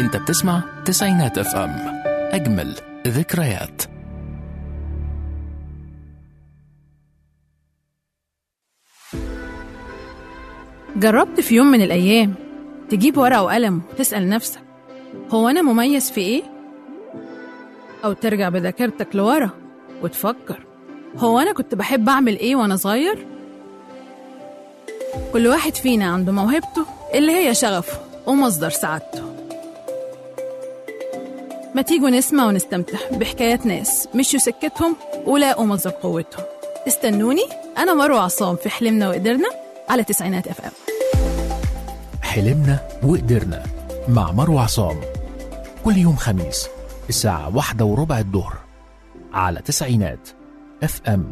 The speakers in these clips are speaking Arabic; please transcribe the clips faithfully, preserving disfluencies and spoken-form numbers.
انت بتسمع تسعينات اف ام، اجمل ذكريات. جربت في يوم من الأيام تجيب ورقة وقلم وتسأل نفسك هو أنا مميز في إيه؟ أو ترجع بذاكرتك لورا وتفكر هو أنا كنت بحب أعمل إيه وأنا صغير؟ كل واحد فينا عنده موهبته اللي هي شغفه ومصدر سعادته. ما تيجوا نسمع ونستمتع بحكايات ناس مشوا سكتهم ولاقوا مصدر قوتهم. استنوني، أنا مروة عصام في حلمنا وقدرنا على تسعينات اف ام. حلمنا وقدرنا مع مروة عصام، كل يوم خميس الساعة واحدة وربع الظهر على تسعينات اف ام.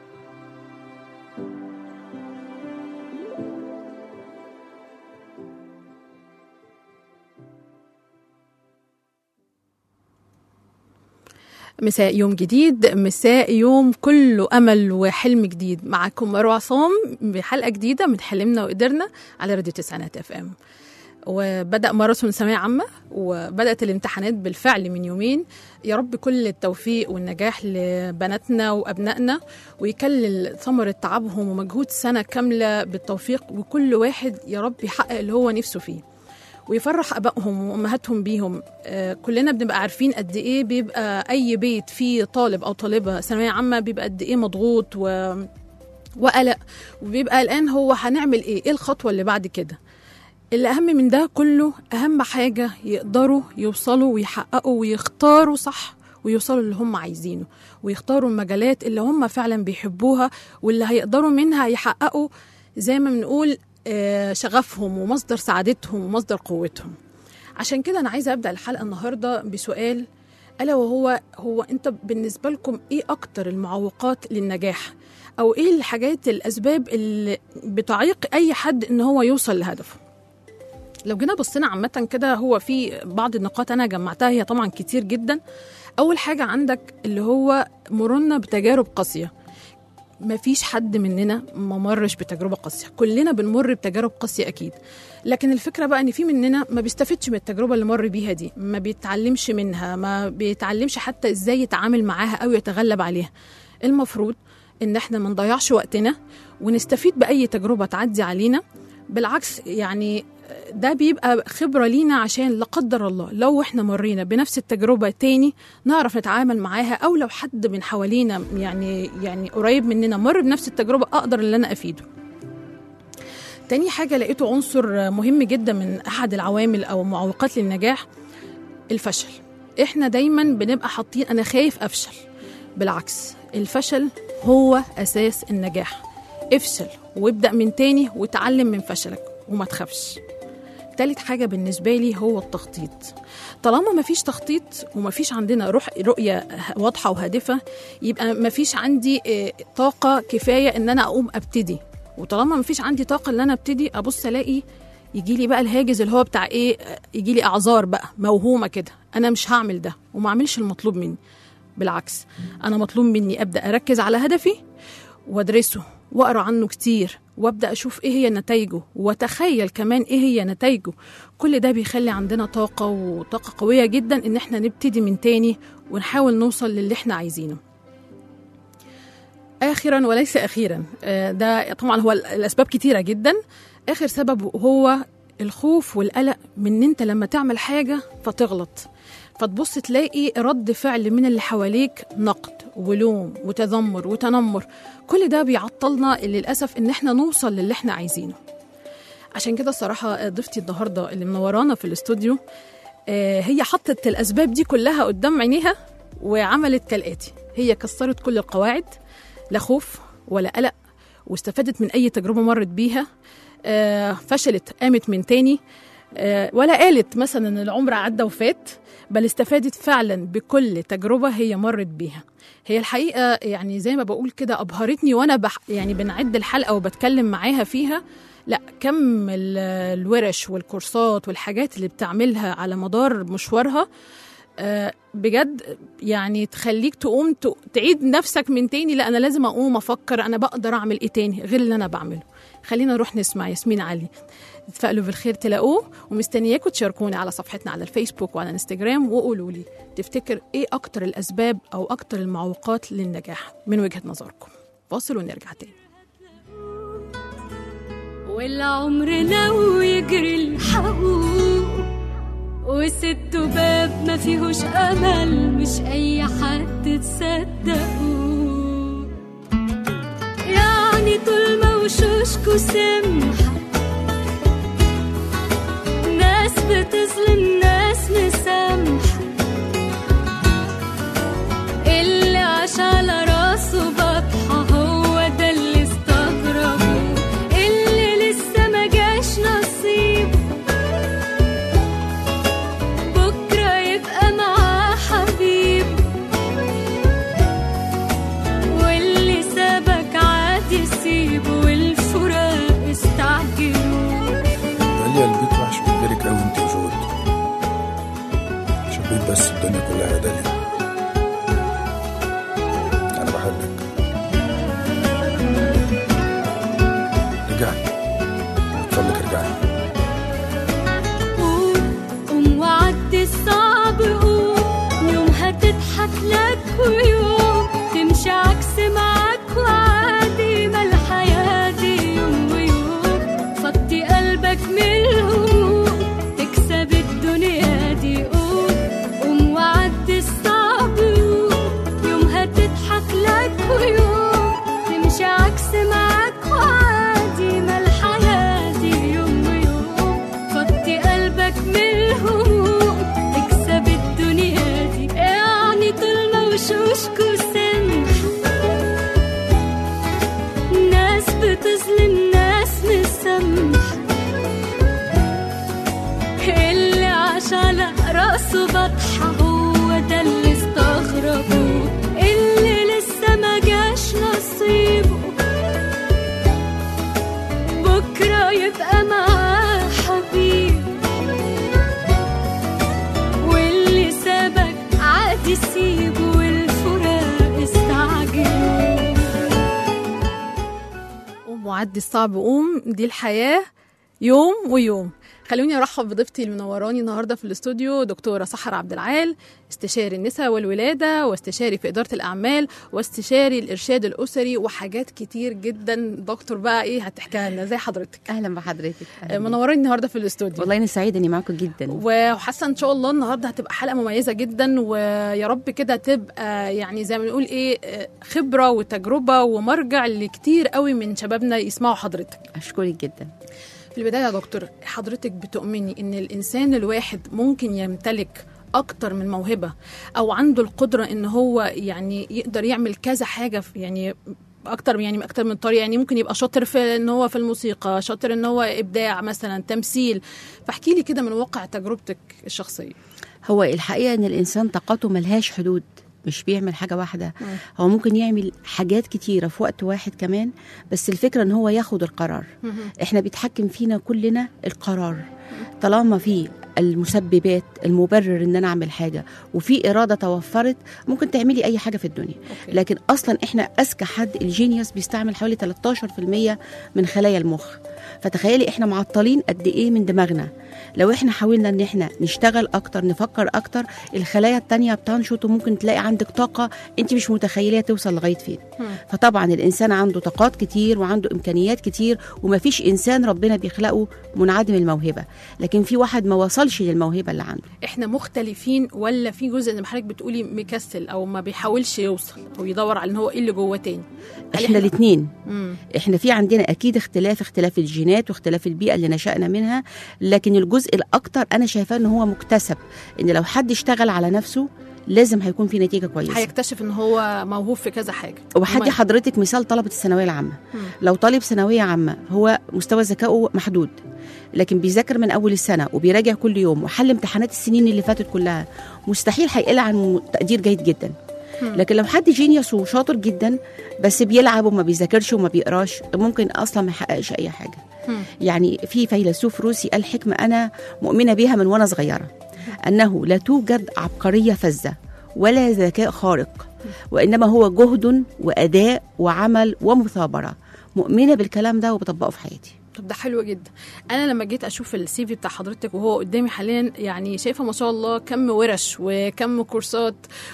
مساء يوم جديد، مساء يوم كله أمل وحلم جديد. معكم مروة عصام بحلقة جديدة من حلمنا وقدرنا على راديو تسعينات اف ام. وبدأ ماراثون ثانوية عامة وبدأت الامتحانات بالفعل من يومين. يا رب كل التوفيق والنجاح لبناتنا وأبنائنا، ويكلل ثمرة تعبهم ومجهود سنة كاملة بالتوفيق، وكل واحد يا رب يحقق اللي هو نفسه فيه ويفرح أبائهم وأمهاتهم بيهم. آه كلنا بنبقى عارفين قد إيه بيبقى أي بيت فيه طالب أو طالبة ثانوية عامة بيبقى قد إيه مضغوط و... وقلق، وبيبقى الآن هو هنعمل إيه؟ إيه الخطوة اللي بعد كده؟ اللي أهم من ده كله، أهم حاجة يقدروا يوصلوا ويحققوا ويختاروا صح ويوصلوا اللي هم عايزينه، ويختاروا المجالات اللي هم فعلا بيحبوها واللي هيقدروا منها يحققوا زي ما بنقول شغفهم ومصدر سعادتهم ومصدر قوتهم. عشان كده أنا عايزة أبدأ الحلقة النهاردة بسؤال، ألا وهو هو أنت بالنسبة لكم إيه أكتر المعوقات للنجاح؟ أو إيه الحاجات الأسباب اللي بتعيق أي حد إن هو يوصل لهدفه؟ لو جينا بصينا عامة كده، هو في بعض النقاط أنا جمعتها، هي طبعا كتير جدا. أول حاجة عندك اللي هو مرنا بتجارب قاسية. ما فيش حد مننا ما مرش بتجربة قاسية، كلنا بنمر بتجارب قاسية أكيد. لكن الفكرة بقى أن في مننا ما بيستفدش من التجربة اللي مر بيها دي، ما بيتعلمش منها، ما بيتعلمش حتى إزاي يتعامل معاها أو يتغلب عليها. المفروض إن احنا ما نضيعش وقتنا ونستفيد بأي تجربة تعدي علينا. بالعكس، يعني ده بيبقى خبرة لينا عشان لا قدر الله لو احنا مرينا بنفس التجربة تاني نعرف نتعامل معاها، أو لو حد من حوالينا يعني يعني قريب مننا مر بنفس التجربة أقدر اللي أنا أفيده. تاني حاجة لقيته عنصر مهم جدا من أحد العوامل أو معوقات للنجاح، الفشل. احنا دايما بنبقى حاطين أنا خايف أفشل. بالعكس، الفشل هو أساس النجاح. افشل وابدأ من تاني وتعلم من فشلك وما تخافش. تالت حاجة بالنسبة لي هو التخطيط. طالما ما فيش تخطيط وما فيش عندنا روح رؤية واضحة وهادفة، يبقى ما فيش عندي طاقة كفاية ان انا اقوم ابتدي. وطالما ما فيش عندي طاقة ان انا ابتدي، ابص الاقي يجي لي بقى الهاجس اللي هو بتاع ايه، يجي لي اعذار بقى موهومة كده، انا مش هعمل ده وما اعملش المطلوب مني. بالعكس، انا مطلوب مني ابدأ اركز على هدفي وادرسه واقرا عنه كتير وابدا اشوف ايه هي نتائجه واتخيل كمان ايه هي نتائجه. كل ده بيخلي عندنا طاقه وطاقه قويه جدا ان احنا نبتدي من تاني ونحاول نوصل للي احنا عايزينه. اخرا وليس اخيرا، ده طبعا هو الاسباب كتيره جدا. اخر سبب هو الخوف والقلق من ان انت لما تعمل حاجه فتغلط، فتبص تلاقي رد فعل من اللي حواليك نقد ولوم وتذمر وتنمر. كل ده بيعطلنا للأسف إن احنا نوصل للي احنا عايزينه. عشان كده الصراحة ضيفتي النهاردة اللي منورانا في الاستوديو، آه هي حطت الأسباب دي كلها قدام عينيها وعملت كالآتي. هي كسرت كل القواعد، لا خوف ولا قلق، واستفادت من أي تجربة مرت بيها. آه فشلت قامت من تاني، آه ولا قالت مثلا إن العمر عدى وفات، بل استفادت فعلا بكل تجربة هي مرت بيها. هي الحقيقة يعني زي ما بقول كده أبهرتني وأنا بح يعني بنعد الحلقة وبتكلم معاها فيها. لا، كم الورش والكورسات والحاجات اللي بتعملها على مدار مشوارها آه بجد يعني تخليك تقوم تعيد نفسك من تاني. لا، أنا لازم أقوم أفكر أنا بقدر أعمل إيه تاني غير اللي أنا بعمله. خلينا نروح نسمع ياسمين علي، تفائلوا بالخير تلاقوه. ومستنياكم تشاركوني على صفحتنا على الفيسبوك وعلى الانستجرام، وقولوا لي تفتكر ايه اكتر الاسباب او اكتر المعوقات للنجاح من وجهة نظركم. فاصل ونرجع تاني. والعمر لو يجري الحقوق وست باب ما فيهوش امل، مش اي حد تصدقوه. يعني طول ما وشوشكوا سمحة، ناس بتظلم ناس مسامحة، اللي عاش على راسه بطحة هو ده اللي استغربه، اللي لسه ما جاش نصيب بكرة يبقى معاه حبيب، واللي سابك عادي سيبه، والفراق استعجلوا. قالي البيت وحش من غيرك أوي انت وجود، شبيت بس الدنيا كلها دالي. أنا بحبك. رجعي اتفضلك ارجعي. قوم قوم وعدي الصعب، قوم يوم هتضحك لك ويوم تمشي عكس معاك وعادي، ما الحياة دي يوم ويوم. فضي قلبك من الهموم تكسب الدنيا دي. قوم قوم وعدي الصعب، قوم يوم هتضحك لك ويوم تمشي عكس معاك وعادي، ما الحياة دي يوم ويوم. فضي قلبك من الهموم تكسب الدنيا دي. يعني طول ما وشوشكوا سمحة، ناس بتظلم ناس مسامحة، اللي عاش على راسه بطحة هو ده اللي استغربوه، اللي لسه ما جاش نصيبه بكرة يبقى معاه حبيب، واللي سابك عادي سيبه، والفراق استعجلوا. قوم وعدي الصعب، قوم، دي الحياة يوم ويوم. خلوني ارحب بضيفتي المنوراني النهارده في الاستوديو، دكتوره سحر عبد العال، استشاري النساء والولاده، واستشاري في اداره الاعمال، واستشاري الارشاد الاسري، وحاجات كتير جدا. دكتور بقى ايه هتحكيها لنا؟ زي حضرتك. اهلا بحضرتك. أهلاً. منوراني النهارده في الاستوديو. والله انا سعيده اني معاكم جدا، وحاسه ان شاء الله النهارده هتبقى حلقه مميزه جدا، ويا رب كده تبقى يعني زي ما بنقول ايه، خبره وتجربه ومرجع لكتير قوي من شبابنا يسمعوا حضرتك. اشكرك جدا. في البداية يا دكتور، حضرتك بتؤمني إن الإنسان الواحد ممكن يمتلك أكتر من موهبة، أو عنده القدرة إن هو يعني يقدر يعمل كذا حاجة، يعني أكتر يعني أكتر من طريقة، يعني ممكن يبقى شاطر في إن هو في الموسيقى، شاطر إن هو إبداع مثلا، تمثيل. فاحكي لي كده من واقع تجربتك الشخصية. هو الحقيقه ان الانسان طاقته ملهاش حدود، مش بيعمل حاجة واحدة. مم. هو ممكن يعمل حاجات كتيرة في وقت واحد كمان، بس الفكرة ان هو ياخد القرار. مم. احنا بيتحكم فينا كلنا القرار. مم. طالما في المسببات المبرر ان انا اعمل حاجة وفي إرادة توفرت، ممكن تعملي اي حاجة في الدنيا. أوكي. لكن اصلا احنا اذكى حد الجينيوس بيستعمل حوالي ثلاثة عشر بالمية من خلايا المخ. فتخيلي احنا معطلين قد ايه من دماغنا. لو احنا حاولنا ان احنا نشتغل اكتر، نفكر اكتر، الخلايا التانية بتنشط، وممكن تلاقي عندك طاقة انت مش متخيلة توصل لغاية فين. فطبعا الانسان عنده طاقات كتير وعنده امكانيات كتير، ومفيش انسان ربنا بيخلقه منعدم الموهبة، لكن في واحد ما وصلش للموهبة اللي عنده. احنا مختلفين، ولا في جزء ان حضرتك بتقولي مكسل او ما بيحاولش يوصل او يدور على ان هو ايه اللي جوه تاني؟ احنا الاثنين. احنا في عندنا اكيد اختلاف، اختلاف الجينات واختلاف البيئة اللي نشأنا منها، لكن الجزء الاكتر انا شايفاه ان هو مكتسب. ان لو حد اشتغل على نفسه لازم هيكون في نتيجة كويسة، هيكتشف ان هو موهوب في كذا حاجة. وحدي حضرتك مثال طلبة الثانوية العامة. مم. لو طالب ثانوية عامة هو مستوى ذكائه محدود، لكن بيذاكر من اول السنة وبيراجع كل يوم وحل امتحانات السنين اللي فاتت كلها، مستحيل هيقل عن تقدير جيد جدا. مم. لكن لو حد جينيوس وشاطر جدا بس بيلعب وما بيذاكرش وما بيقراش، ممكن اصلا ما يحققش اي حاجة. مم. يعني في فيلسوف روسي قال حكمة انا مؤمنة بيها من وانا صغيرة، انه لا توجد عبقرية فذة ولا ذكاء خارق، وإنما هو جهد وأداء وعمل ومثابرة مؤمنه بالكلام ده وبطبقه في حياتي. طب ده حلو جدا. انا لما جيت اشوف السي في بتاع حضرتك وهو قدامي حاليا، يعني شايفه ما شاء الله كم ورش وكم كورسات،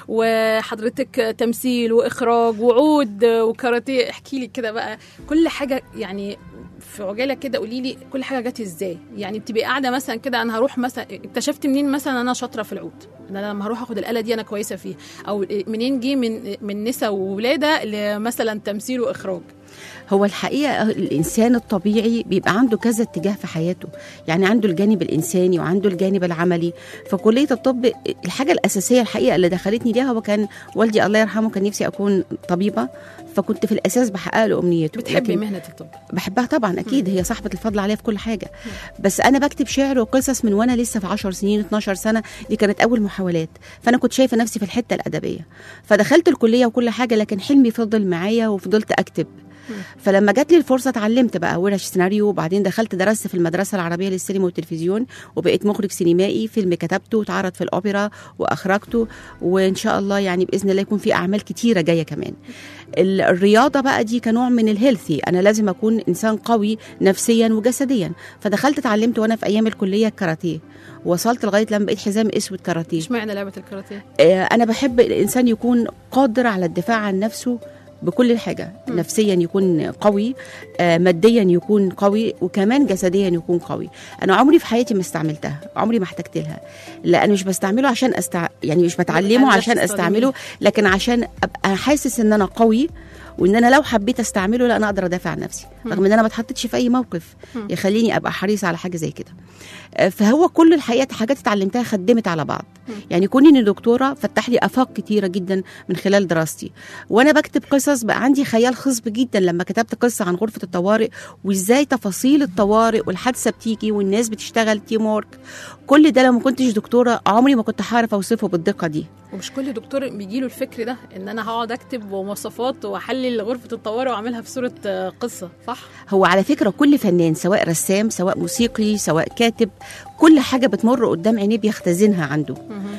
وحضرتك تمثيل واخراج وعود وكاراتيه. احكي لي كده بقى كل حاجه، يعني في عجاله كده قولي لي كل حاجه جت ازاي. يعني بتبقي قاعده مثلا كده، انا هروح مثلا، اكتشفت منين مثلا انا شاطره في العود، انا لما هروح اخد الاله دي انا كويسه فيها، او منين جه من من نساء وولاده لمثلا تمثيل واخراج؟ هو الحقيقة الإنسان الطبيعي بيبقى عنده كذا اتجاه في حياته، يعني عنده الجانب الإنساني وعنده الجانب العملي. فكلية الطب الحاجة الأساسية الحقيقة اللي دخلتني ليها، هو كان والدي الله يرحمه كان نفسي أكون طبيبة، فكنت في الأساس بحقق له أمنيته. بتحبي مهنة الطب؟ بحبها طبعا أكيد، هي صاحبة الفضل عليها في كل حاجة. بس أنا بكتب شعر وقصص من وأنا لسه في عشر سنين اتناشر سنة، دي كانت أول محاولات، فأنا كنت شايفة نفسي في الحتة الأدبية، فدخلت الكلية وكل حاجة، لكن حلمي فضل معايا وفضلت أكتب. فلما جات لي الفرصه اتعلمت بقى ورش سيناريو، وبعدين دخلت درست في المدرسه العربيه للسينما والتلفزيون، وبقيت مخرج سينمائي، فيلم كتبته واتعرض في الاوبرا واخرجته، وان شاء الله يعني باذن الله يكون في اعمال كتيره جايه كمان. الرياضه بقى دي كنوع من الهيلثي، انا لازم اكون انسان قوي نفسيا وجسديا، فدخلت اتعلمت وانا في ايام الكليه الكاراتيه، وصلت لغايه لما بقيت حزام اسود كاراتيه. اشمعنى لعبه الكاراتيه؟ آه انا بحب الانسان يكون قادر على الدفاع عن نفسه بكل حاجة، م. نفسيا يكون قوي، آه ماديا يكون قوي، وكمان جسديا يكون قوي. أنا عمري في حياتي ما استعملتها، عمري ما احتجت لها، لا أنا مش بستعمله عشان أستع... يعني مش بتعلمه عشان أستعمله، لكن عشان أبقى حاسس إن أنا قوي، وإن أنا لو حبيت أستعمله لا أنا أقدر أدافع عن نفسي، رغم إن أنا ما اتحطتش في أي موقف يخليني أبقى حريصة على حاجة زي كده. فهو كل الحقيقة حاجات اتعلمتها خدمت على بعض. يعني كوني إني دكتورة فتح لي آفاق كتيرة جدا من خلال دراستي، وأنا بكتب قصص بقى عندي خيال خصب جدا. لما كتبت قصة عن غرفة الطوارئ وإزاي تفاصيل الطوارئ والحادثة بتيجي والناس بتشتغل تيم وورك، كل ده لو ما كنتش دكتورة عمري ما كنت هعرف أوصفه بالدقة دي. ومش كل دكتور بيجيله الفكر ده، ان انا هقعد اكتب مواصفات واحلل غرفه الطوارئ واعملها في صوره قصه، صح؟ هو على فكره كل فنان سواء رسام سواء موسيقي سواء كاتب، كل حاجه بتمر قدام عينيه بيختزنها عنده،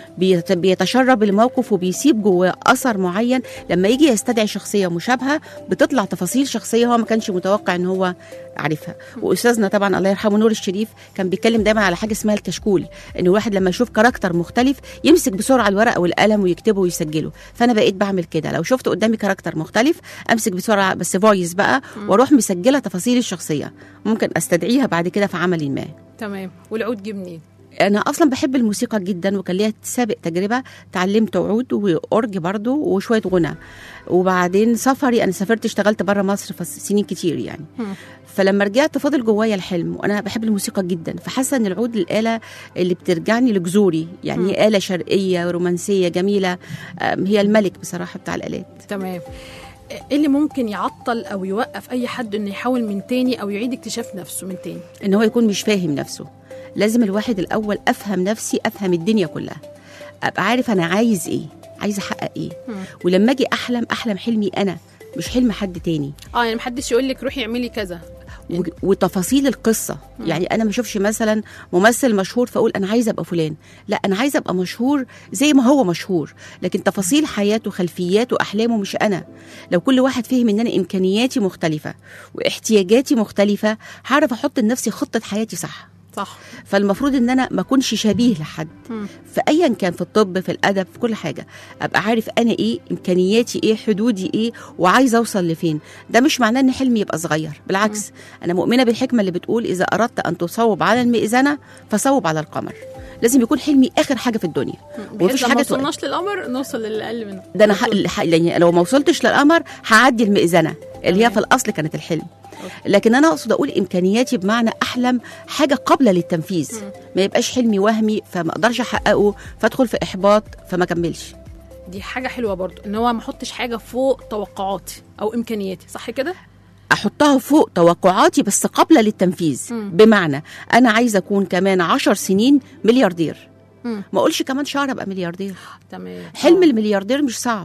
بيتشرب الموقف وبيسيب جواه اثر معين. لما يجي يستدعي شخصيه مشابهه بتطلع تفاصيل شخصيه هو ما كانش متوقع ان هو عارفها. واستاذنا طبعا الله يرحمه نور الشريف كان بيتكلم دايما على حاجه اسمها الكشكول، ان الواحد لما يشوف كاركتر مختلف يمسك بسرعه الورقه والقلم ويكتبه ويسجله. فانا بقيت بعمل كده، لو شفت قدامي كاركتر مختلف امسك بسرعه بس فويس بقى واروح مسجله تفاصيل الشخصيه، ممكن استدعيها بعد كده في عمل ما. تمام. والعود جه منين؟ انا اصلا بحب الموسيقى جدا، وكان ليا سابق تجربه تعلمت عود واورج برضو وشويه غنى. وبعدين سفري، انا سافرت اشتغلت بره مصر في سنين كتير يعني. م. فلما رجعت فضل جوايا الحلم، وانا بحب الموسيقى جدا، فحاسه ان العود الاله اللي بترجعني لجذوري، يعني هي اله شرقيه رومانسيه جميله، هي الملك بصراحه بتاع الالات. تمام. ايه اللي ممكن يعطل او يوقف اي حد انه يحاول من تاني او يعيد اكتشاف نفسه من تاني؟ ان هو يكون مش فاهم نفسه. لازم الواحد الاول افهم نفسي، افهم الدنيا كلها، ابقى عارف انا عايز ايه، عايز احقق ايه. م. ولما اجي احلم احلم حلمي انا مش حلم حد تاني. اه يعني محدش يقول لك روحي اعملي كذا. و... وتفاصيل القصه. م. يعني انا ما اشوفش مثلا ممثل مشهور فاقول انا عايزه ابقى فلان، لا انا عايزه ابقى مشهور زي ما هو مشهور، لكن تفاصيل حياته خلفياته احلامه مش انا. لو كل واحد فهم ان انا امكانياتي مختلفه واحتياجاتي مختلفه هعرف احط لنفسي خطه حياتي صح. صح. فالمفروض ان انا ما اكونش شبيه لحد فايا كان، في الطب في الادب في كل حاجه، ابقى عارف انا ايه امكانياتي ايه حدودي ايه وعايزه اوصل لفين. ده مش معناه ان حلمي يبقى صغير، بالعكس. م. انا مؤمنه بالحكمه اللي بتقول اذا اردت ان تصوب على المئذنه فصوب على القمر. لازم يكون حلمي اخر حاجه في الدنيا، ومفيش حاجه ما وصلناش للقمر نوصل للاقل منه. ده انا ح... يعني لو ما وصلتش للقمر هعدي المئذنه اللي هي في الاصل كانت الحلم. لكن انا اقصد اقول امكانياتي بمعنى احلم حاجه قابله للتنفيذ، ما يبقاش حلمي وهمي فما اقدرش احققه فادخل في احباط فما كملش. دي حاجه حلوه برضو، ان هو ما احطش حاجه فوق توقعاتي او امكانياتي، صح كده؟ احطها فوق توقعاتي بس قابله للتنفيذ. م. بمعنى انا عايزه اكون كمان عشر سنين ملياردير، م. ما اقولش كمان شهر ابقى ملياردير. تمام. حلم الملياردير مش صعب،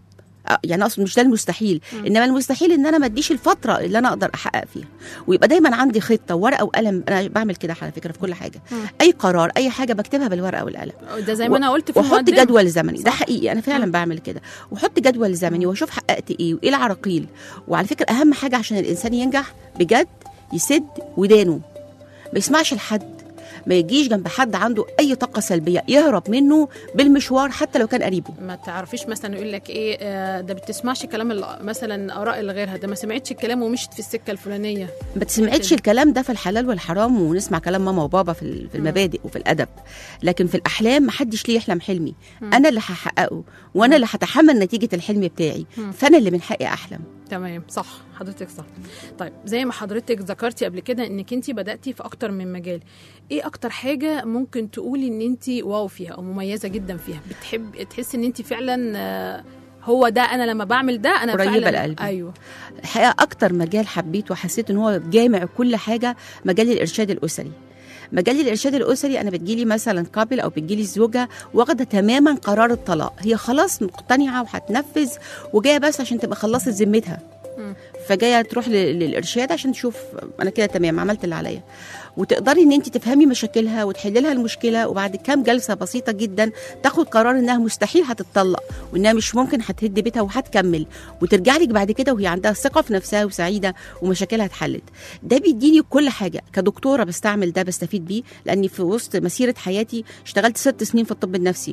يعني اقصد مش ده المستحيل، انما المستحيل ان انا ما اديش الفتره اللي انا اقدر احقق فيها، ويبقى دايما عندي خطه ورقه وقلم. انا بعمل كده على فكره في كل حاجه، مم. اي قرار اي حاجه بكتبها بالورقه والقلم، ده زي ما انا قلت في واحط المقدمة. جدول زمني. ده صح. حقيقي انا فعلا مم. بعمل كده، واحط جدول زمني واشوف حققت ايه وايه العراقيل. وعلى فكره اهم حاجه عشان الانسان ينجح بجد يسد ودانه، ما يسمعش لحد، ما يجيش جنب حد عنده اي طاقه سلبيه، يهرب منه بالمشوار حتى لو كان قريبه. ما تعرفيش مثلا يقول لك ايه آه، ده بتسمعش كلام ال- مثلا اراء اللي غيرها، ده ما سمعتش الكلام ومشت في السكه الفلانيه. ما تسمعتش الكلام ده في الحلال والحرام، ونسمع كلام ماما وبابا في ال- في المبادئ وفي الادب، لكن في الاحلام ما حدش ليه يحلم حلمي. انا اللي هحققه، وانا اللي هتحمل نتيجه الحلم بتاعي، فانا اللي من حقي احلم. تمام، صح، حضرتك صح. طيب زي ما حضرتك ذكرتي قبل كده انك انت بداتي في اكتر من مجال، ايه اكتر حاجه ممكن تقولي ان انت واو فيها او مميزه جدا فيها، بتحب تحسي ان انت فعلا آه، هو ده انا لما بعمل ده انا قريبة فعلا لقلبي. ايوه. الحقيقه اكتر مجال حبيته وحسيت ان هو جامع كل حاجه مجال الارشاد الاسري. مجال الارشاد الاسري انا بتجيلي مثلا قابل او بتجيلي الزوجه واخده تماما قرار الطلاق، هي خلاص مقتنعه وهتنفذ وجايه بس عشان تبقى خلصت ذمتها، فجايه تروح لل- للارشاد عشان تشوف انا كده تمام عملت اللي عليا، وتقدري ان انت تفهمي مشاكلها وتحلي لها المشكله، وبعد كام جلسه بسيطه جدا تاخد قرار انها مستحيل هتتطلق، وانها مش ممكن هتهد بيتها وهتكمل، وترجع لك بعد كده وهي عندها ثقه في نفسها وسعيده ومشاكلها اتحلت. ده بيديني كل حاجه كدكتوره، بستعمل ده بستفيد بيه، لاني في وسط مسيره حياتي اشتغلت ست سنين في الطب النفسي،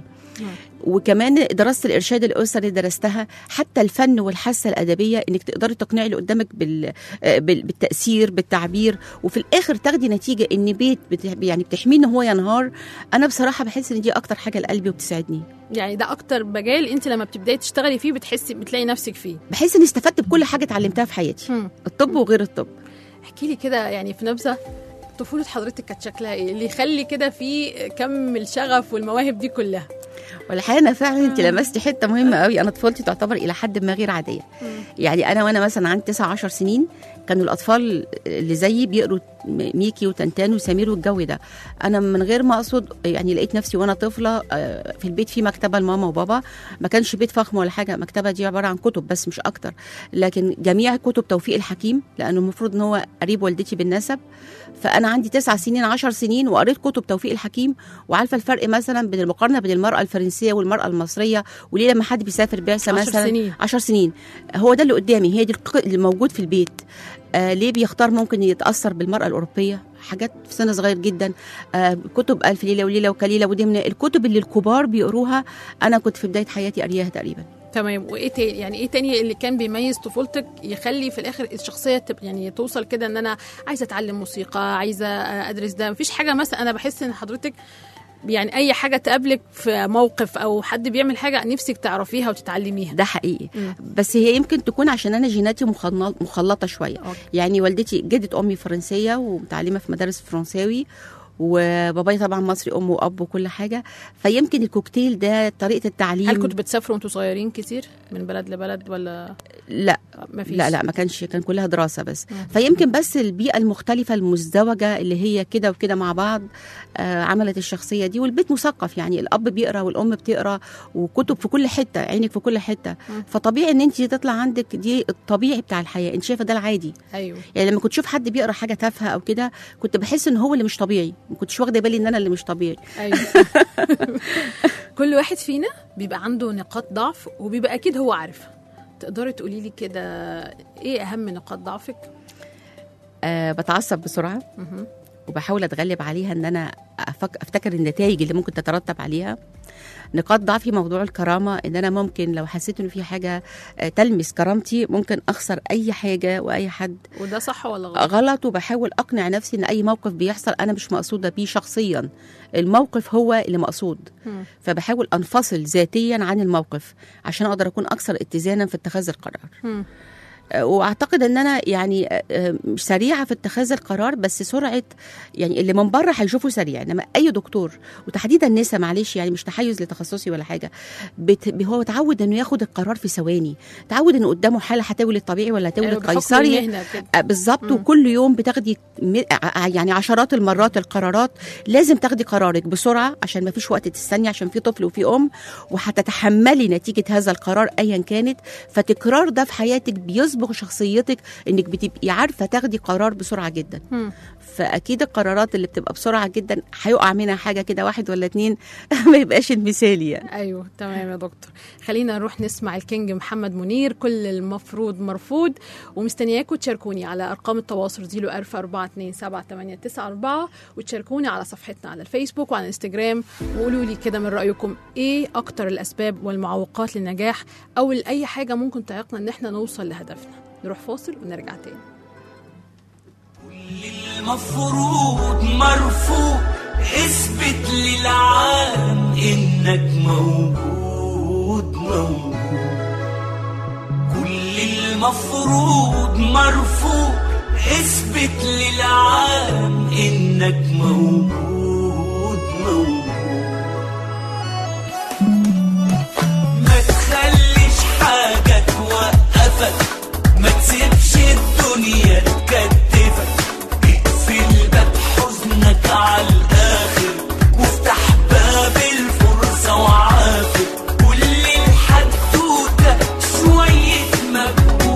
وكمان دراسه الارشاد الاسري درستها، حتى الفن والحاسه الادبيه انك تقدري تقنعي اللي قدامك بال... بال- بالتاثير بالتعبير، وفي الاخر تاخدي نتيجه ان بيت بت... يعني بتحميه ان هو ينهار. انا بصراحه بحس ان دي اكتر حاجه لقلبي وبتسعدني، يعني ده اكتر مجال انت لما بتبداي تشتغلي فيه بتحسي بتلاقي نفسك فيه. بحس اني استفدت بكل حاجه اتعلمتها في حياتي، مم. الطب وغير الطب. احكي لي كده يعني في نبذه طفوله حضرتك كانت شكلها ايه اللي يخلي كده في كم الشغف والمواهب دي كلها؟ والحقيقه انا فعلا انت لمستي حته مهمه قوي. انا طفولتي تعتبر الى حد ما غير عاديه، يعني انا وانا مثلا عندي تسعة عشر سنين كانوا الاطفال اللي زيي بيقروا ميكي وتنتان وسمير والجو ده. انا من غير ما اقصد يعني لقيت نفسي وانا طفله آه، في البيت في مكتبه لماما وبابا، ما كانش بيت فخم ولا حاجه، مكتبه دي عباره عن كتب بس مش اكتر، لكن جميع كتب توفيق الحكيم، لانه المفروض ان هو قريب والدتي بالنسب. فانا عندي تسع سنين عشر سنين وقريت كتب توفيق الحكيم، وعارفه الفرق مثلا بين المقارنه بين المراه الفرنسيه والمراه المصريه، وليه لما حد بيسافر بعثه عشر مثلا سنين. عشر سنين هو ده اللي قدامي، هي دي الق- اللي موجود في البيت. آه ليه بيختار ممكن يتاثر بالمراه الاوروبيه، حاجات في سن صغير جدا. آه كتب الف ليله وليله وكليله ودمنه، الكتب اللي الكبار بيقروها انا كنت في بدايه حياتي قارياها تقريبا. تمام. وايه تاني يعني ايه تاني اللي كان بيميز طفولتك يخلي في الاخر الشخصيه تب يعني توصل كده ان انا عايزه اتعلم موسيقى، عايزه ادرس ده؟ مفيش حاجه مثلا؟ انا بحس ان حضرتك يعني اي حاجه تقابلك في موقف او حد بيعمل حاجه نفسك تعرفيها وتتعلميها. ده حقيقي. مم. بس هي يمكن تكون عشان انا جيناتي مخلط- مخلطه شويه. أوكي. يعني والدتي جدة امي فرنسيه ومتعلمه في مدارس فرنساوي، وبابايا طبعا مصري ام واب وكل حاجه، فيمكن الكوكتيل ده طريقه التعليم. هل كنتوا بتسافروا وانتوا صغيرين كتير من بلد لبلد ولا لا مفيش؟ لا لا ما كانش، كان كلها دراسه بس. فيمكن بس البيئه المختلفه المزدوجه اللي هي كده وكده مع بعض آه عملت الشخصيه دي. والبيت مثقف، يعني الاب بيقرا والام بتقرا وكتب في كل حته، عينك في كل حته، فطبيعي ان انت تطلع عندك دي الطبيعي بتاع الحياه، انت شايفه ده العادي. ايوه. يعني لما كنت اشوف حد بيقرا حاجه تافهه او كده كنت بحس ان هو اللي مش طبيعي، ما كنتش واخده بالي ان انا اللي مش طبيعي. ايوه. كل واحد فينا بيبقى عنده نقاط ضعف وبيبقى اكيد هو عارفها. تقدري تقولي لي كده ايه اهم نقاط ضعفك؟ أه بتعصب بسرعه مهم. وبحاول اتغلب عليها، ان انا أفك... افتكر النتائج اللي ممكن تترتب عليها. نقاط ضعفي موضوع الكرامه، ان انا ممكن لو حسيت انه في حاجه آه، تلمس كرامتي ممكن اخسر اي حاجه واي حد. وده صح ولا غلط؟ غلط، وبحاول اقنع نفسي ان اي موقف بيحصل انا مش مقصوده بيه شخصيا، الموقف هو اللي مقصود. مم. فبحاول انفصل ذاتيا عن الموقف عشان اقدر اكون اكثر اتزانا في اتخاذ القرار. مم. واعتقد ان انا يعني مش سريعه في اتخاذ القرار، بس سرعه يعني اللي من بره هيشوفه سريع، انما اي دكتور وتحديدا النساء معلش يعني مش تحيز لتخصصي ولا حاجه، بت... هو اتعود انه ياخد القرار في ثواني، اتعود انه قدامه حاله هتولد طبيعي ولا هتولد قيصري بالظبط، وكل يوم بتاخدي يعني عشرات المرات القرارات، لازم تاخدي قرارك بسرعه عشان ما فيش وقت تستني، عشان في طفل وفي ام، وهتتحملي نتيجه هذا القرار ايا كانت. فتكرار ده في حياتك بيصبغ شخصيتك، انك بتبقي عارفه تاخدي قرار بسرعه جدا. م. فاكيد القرارات اللي بتبقى بسرعه جدا هيقع منها حاجه كده واحد ولا اتنين ما يبقاش المثالي يعني. ايوه تمام يا دكتور. خلينا نروح نسمع الكينج محمد منير، كل المفروض مرفوض. ومستنياكم تشاركوني على ارقام التواصل صفر ألف أربعة اتنين سبعة تمانية تسعة أربعة، وتشاركوني على صفحتنا على الفيسبوك وعلى الانستجرام، وقولوا لي كده من رايكم ايه اكتر الاسباب والمعوقات للنجاح او لاي حاجه ممكن تعيقنا ان احنا نوصل لهدفنا. نروح فاصل ونرجع تاني. كل المفروض مرفوض، اثبت للعالم انك موجود موجود. كل المفروض مرفوض، اثبت للعالم انك موجود موجود. ما تخليش حاجة توقفك، ما تسيبش الدنيا تكتفك، اقفل باب حزنك على الآخر وافتح باب الفرصة وعافر. كل الحدوتة شوية مجهود.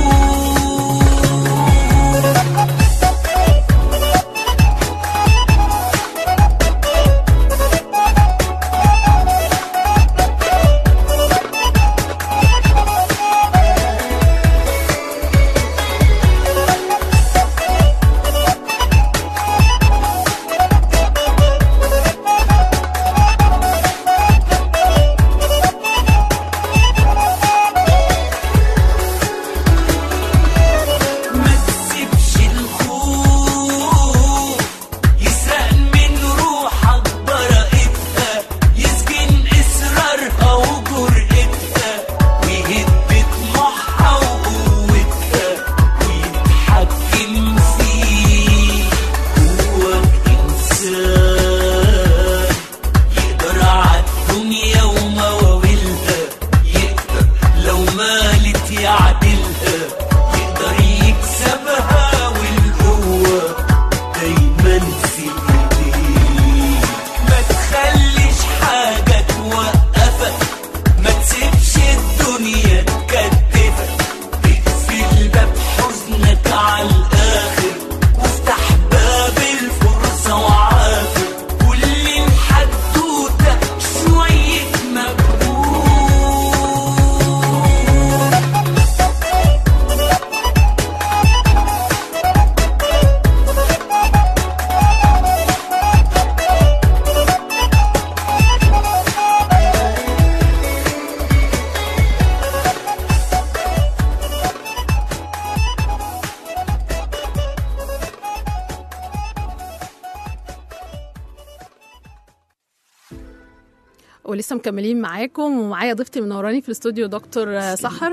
ولسه مكملين معاكم، ومعايا ضيفتي منوراني في الاستوديو دكتور سحر.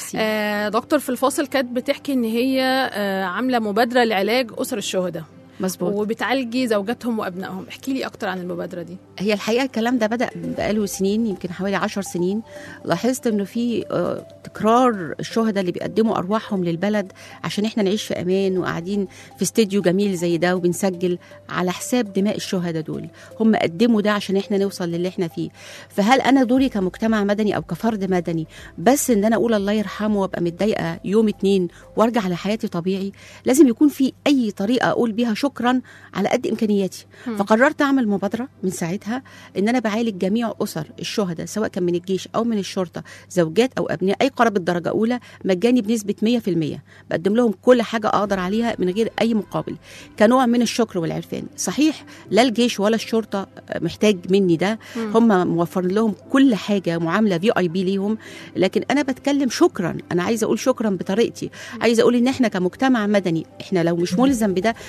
آه دكتور في الفاصل كانت بتحكي ان هي آه عامله مبادره لعلاج اسر الشهداء. مظبوط. وبتعالجي زوجاتهم وابنائهم. احكي لي اكتر عن المبادره دي. هي الحقيقه الكلام ده بدا بقاله سنين، يمكن حوالي عشر سنين. لاحظت انه في تكرار الشهداء اللي بيقدموا ارواحهم للبلد عشان احنا نعيش في امان وقاعدين في استديو جميل زي ده وبنسجل على حساب دماء الشهداء دول. هم قدموا ده عشان احنا نوصل للي احنا فيه. فهل انا دوري كمجتمع مدني او كفرد مدني بس ان انا اقول الله يرحمه وابقى متضايقه يوم اتنين وارجع لحياتي طبيعي؟ لازم يكون في اي طريقه اقول بيها شكرا على قد امكانياتي. م. فقررت اعمل مبادره من ساعتها ان انا بعالج جميع اسر الشهداء سواء كان من الجيش او من الشرطه، زوجات او ابناء، اي قرابه درجه اولى، مجاني بنسبه مية في المية. بقدم لهم كل حاجه اقدر عليها من غير اي مقابل، كنوع من الشكر والعرفان. صحيح لا الجيش ولا الشرطه محتاج مني ده، م. هم موفرين لهم كل حاجه، معامله في اي بي ليهم، لكن انا بتكلم شكرا. انا عايزه اقول شكرا بطريقتي، عايزه اقول ان احنا كمجتمع مدني احنا لو مش ملزم بده، بس انا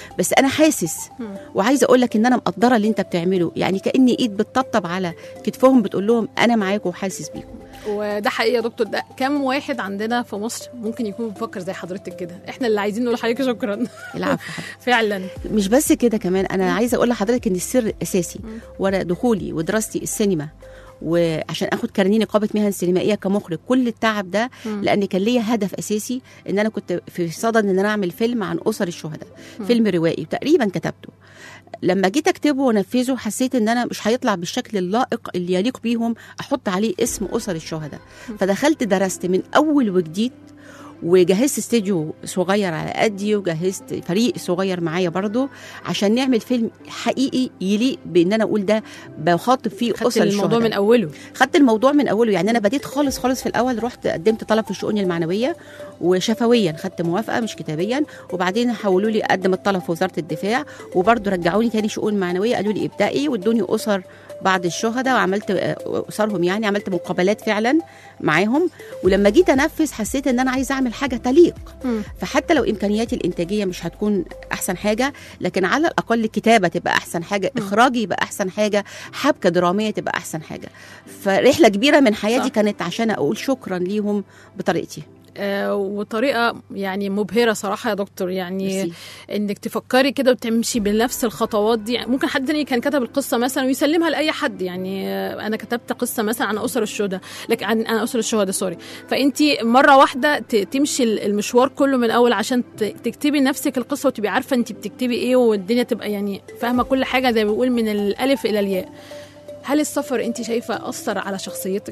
فانا حاسس وعايزه اقول لك ان انا مقدره اللي انت بتعمله، يعني كاني ايد بتطبطب على كتفهم بتقول لهم انا معاكم وحاسس بيكم. وده حقيقي يا دكتور. ده كم واحد عندنا في مصر ممكن يكون بيفكر زي حضرتك كده؟ احنا اللي عايزين نقول لحضرتك شكرا. العفو. فعلا. مش بس كده، كمان انا عايزه اقول لحضرتك ان السر الاساسي ورا دخولي ودراستي السينما وعشان اخد كارنيه نقابه مهن سينمائيه كمخرج، كل التعب ده مم. لان كان ليا هدف اساسي ان انا كنت في صدد ان انا اعمل فيلم عن اسر الشهداء، فيلم روائي تقريبا كتبته. لما جيت اكتبه ونفذه حسيت ان انا مش هيطلع بالشكل اللائق اللي يليق بيهم احط عليه اسم اسر الشهداء. فدخلت درست من اول وجديد، وجهزت استديو صغير على قدي، وجهزت فريق صغير معايا برضو عشان نعمل فيلم حقيقي يليق بان انا اقول ده بخاطب فيه اسر الشهداء. الموضوع من اوله. خدت الموضوع من اوله، يعني انا بديت خالص خالص في الاول، رحت قدمت طلب في الشؤون المعنويه وشفويا خدت موافقه مش كتابيا، وبعدين حولوا لي اقدم الطلب في وزاره الدفاع، وبرضو رجعوني تاني شؤون معنويه قالوا لي ابدأي، وادوني اسر بعض الشهداء وعملت اسرهم، يعني عملت مقابلات فعلا معاهم. ولما جيت انفذ حسيت ان انا عايزه اعمل حاجه تليق. م. فحتى لو امكانياتي الانتاجيه مش هتكون احسن حاجه، لكن على الاقل الكتابه تبقى احسن حاجه، م. اخراجي يبقى احسن حاجه، حبكه دراميه تبقى احسن حاجه. فرحله كبيره من حياتي صح. كانت عشان اقول شكرا ليهم بطريقتي. آه وطريقه يعني مبهره صراحه يا دكتور، يعني بسي. انك تفكري كده وتمشي بنفس الخطوات دي. ممكن حد تاني كان كتب القصه مثلا ويسلمها لاي حد، يعني آه انا كتبت قصه مثلا عن اسر الشهداء، لكن عن انا اسر الشهداء سوري، فانت مره واحده تمشي المشوار كله من اول عشان تكتبي نفسك القصه وتبقي عارفه انت بتكتبي ايه، والدنيا تبقى يعني فاهمه كل حاجه زي ما بيقول من الالف الى الياء. هل السفر انت شايفه اثر على شخصيتك؟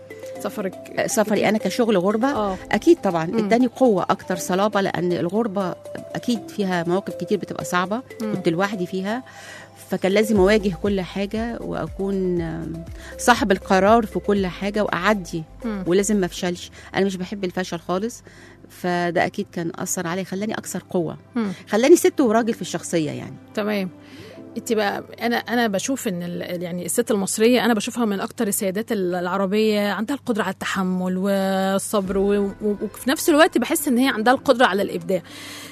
سفرك سفري انا كشغل غربه أوه. اكيد طبعا اداني قوه اكتر، صلابه، لان الغربه اكيد فيها مواقف كتير بتبقى صعبه، مم. كنت لوحدي فيها، فكان لازم اواجه كل حاجه واكون صاحب القرار في كل حاجه واعدي، مم. ولازم ما افشلش. انا مش بحب الفشل خالص، فده اكيد كان اثر علي، خلاني اكثر قوه، مم. خلاني ست وراجل في الشخصيه يعني. تمام. انت بقى انا انا بشوف ان يعني الست المصريه انا بشوفها من اكتر السيدات العربيه عندها القدره على التحمل والصبر، وفي نفس الوقت بحس ان هي عندها القدره على الابداع.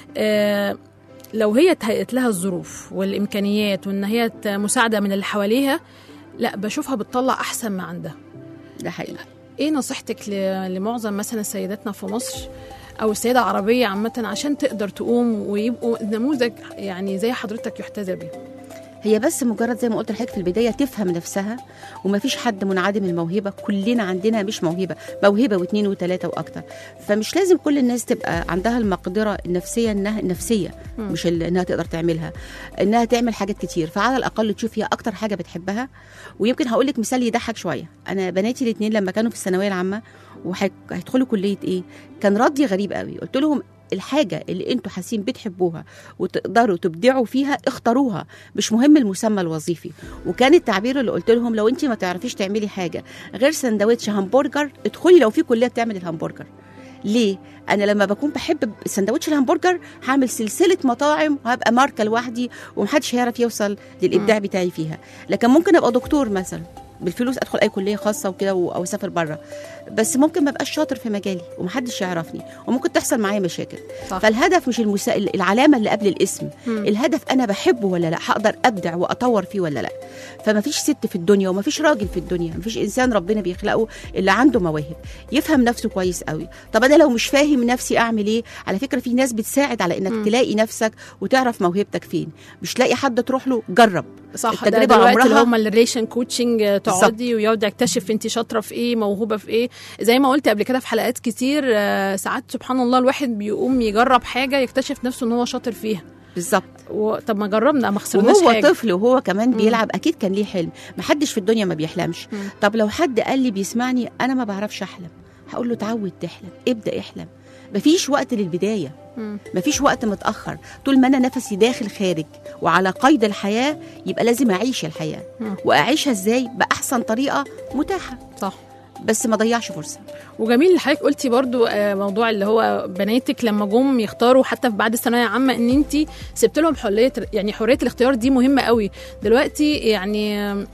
اه لو هي اتهيأت لها الظروف والامكانيات وان هي مساعده من اللي حواليها، لا بشوفها بتطلع احسن ما عندها. ده حقيقي. ايه نصيحتك لمعظم مثلا سيداتنا في مصر او السيده العربيه عامه عشان تقدر تقوم ويبقوا نموذج يعني زي حضرتك يحتذى بيه؟ هي بس مجرد زي ما قلت لحضرتك في البدايه تفهم نفسها، ومفيش حد منعدم الموهبه، كلنا عندنا مش موهبه، موهبه واثنين وثلاثه واكتر. فمش لازم كل الناس تبقى عندها المقدره النفسيه انها النفسيه م. مش انها تقدر تعملها، انها تعمل حاجات كتير. فعلى الاقل تشوف هي اكتر حاجه بتحبها. ويمكن هقول لك مثال يضحك شويه، انا بناتي الاثنين لما كانوا في الثانويه العامه وهيدخلوا كليه ايه، كان ردي غريب قوي. قلت لهم الحاجة اللي انتوا حاسين بتحبوها وتقدروا تبدعوا فيها اختاروها، مش مهم المسمى الوظيفي. وكان التعبير اللي قلت لهم لو انت ما تعرفيش تعملي حاجة غير سندوتش همبرجر ادخلي لو في كلية بتعمل الهمبرجر. ليه؟ انا لما بكون بحب سندوتش الهمبرجر هعمل سلسلة مطاعم وهبقى ماركة لوحدي ومحدش هيعرف يوصل للإبداع بتاعي فيها. لكن ممكن ابقى دكتور مثلا بالفلوس، ادخل اي كليه خاصه وكده او اسافر بره، بس ممكن ما ابقاش شاطر في مجالي ومحدش يعرفني وممكن تحصل معايا مشاكل. صح. فالهدف مش المسا... العلامه اللي قبل الاسم، مم. الهدف انا بحبه ولا لا، هقدر ابدع واطور فيه ولا لا. فما فيش ست في الدنيا وما فيش راجل في الدنيا، ما فيش انسان ربنا بيخلقه اللي عنده مواهب، يفهم نفسه كويس قوي. طب انا لو مش فاهم نفسي اعمل ايه؟ على فكره في ناس بتساعد على انك مم. تلاقي نفسك وتعرف موهبتك فين، مش لاقي حد تروح له جرب. صح. التجربه عمرها اللي هم الريليشن كوتشنج، تقعدي ويقعد يكتشف انت شاطره في ايه، موهوبه في ايه. زي ما قلت قبل كده في حلقات كتير، ساعات سبحان الله الواحد بيقوم يجرب حاجه يكتشف نفسه ان هو شاطر فيها. بالظبط. و... طب ما جربنا ما خسرناش حاجه. وهو طفل وهو كمان مم. بيلعب، اكيد كان ليه حلم، ما حدش في الدنيا ما بيحلمش. مم. طب لو حد قال لي بيسمعني انا ما بعرفش احلم، هقول له تعود تحلم، ابدا احلم. مفيش وقت للبدايه، مم. مفيش وقت متاخر. طول ما انا نفسي داخل خارج وعلى قيد الحياه يبقى لازم اعيش الحياه. مم. واعيشها ازاي؟ باحسن طريقه متاحه. صح. بس ما ضيعش فرصه. وجميل اللي حضرتك قلتي برضو موضوع اللي هو بناتك لما جم يختاروا حتى في بعد الثانويه العامه ان انت سبت لهم حريه، يعني حريه الاختيار دي مهمه قوي دلوقتي. يعني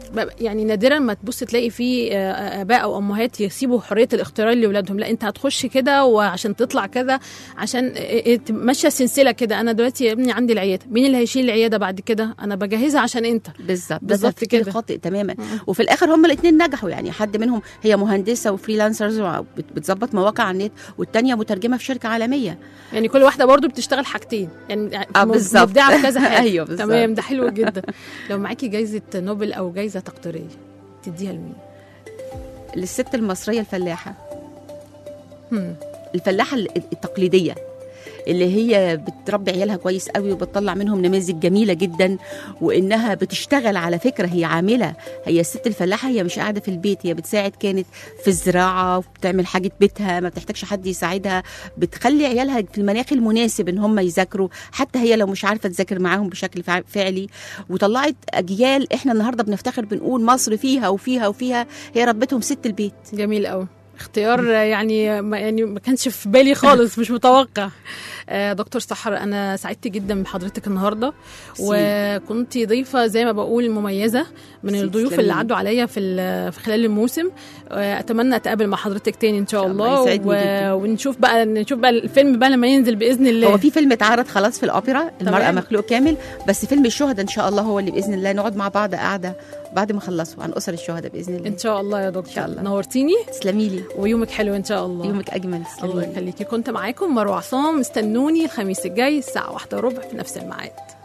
يعني نادرا ما تبص تلاقي في اباء او امهات يسيبوا حريه الاختيار لاولادهم، لا انت هتخش كده وعشان تطلع كذا، عشان ماشيه سلسله كده. انا دلوقتي يا ابني عندي العياده، مين اللي هيشيل العياده بعد كده؟ انا بجهزها عشان انت. بالظبط بالظبط كده، كده. خاطئ تماما. وفي الاخر هم الاثنين نجحوا، يعني حد منهم هي مهندسه وفريلانسرز بتظبط مواقع على النت، والثانيه مترجمه في شركه عالميه. يعني كل واحده برضو بتشتغل حاجتين، يعني اه بالظبط، مبدعه في كذا حاجه. ايوه بالظبط. تمام، ده حلو جدا. لو معاكي جايزه نوبل او جايزه تقديريه تديها لمين؟ للست المصريه الفلاحه. هم. الفلاحه التقليديه اللي هي بتربي عيالها كويس قوي وبتطلع منهم نماذج جميله جدا، وانها بتشتغل. على فكره هي عامله، هي الست الفلاحه هي مش قاعده في البيت، هي بتساعد كانت في الزراعه وبتعمل حاجه بيتها، ما بتحتاجش حد يساعدها، بتخلي عيالها في المناخ المناسب ان هم يذاكروا، حتى هي لو مش عارفه تذاكر معاهم بشكل فعلي. وطلعت اجيال احنا النهارده بنفتخر بنقول مصر فيها وفيها وفيها، هي ربتهم ست البيت. جميل قوي، اختيار يعني ما يعني ما كانش في بالي خالص، مش متوقع. آه دكتور سحر، انا سعدت جدا بحضرتك النهارده، وكنت ضيفه زي ما بقول مميزه من الضيوف اللي عدوا عليا في في خلال الموسم. اتمنى اتقابل مع حضرتك تاني ان شاء الله، و... ونشوف بقى نشوف بقى الفيلم بقى لما ينزل باذن الله. هو في فيلم اتعرض خلاص في الاوبرا، المرأة مخلوق كامل، بس فيلم الشهداء ان شاء الله هو اللي باذن الله نقعد مع بعض قاعده بعد ما خلصوا عن اسر الشهداء باذن الله. ان شاء الله يا دكتور، الله. نورتيني. تسلمي لي، ويومك حلو ان شاء الله. يومك اجمل. الله يخليكي. كنت معاكم مروه عصام، استنوني الخميس الجاي الساعه واحدة وربع في نفس الميعاد.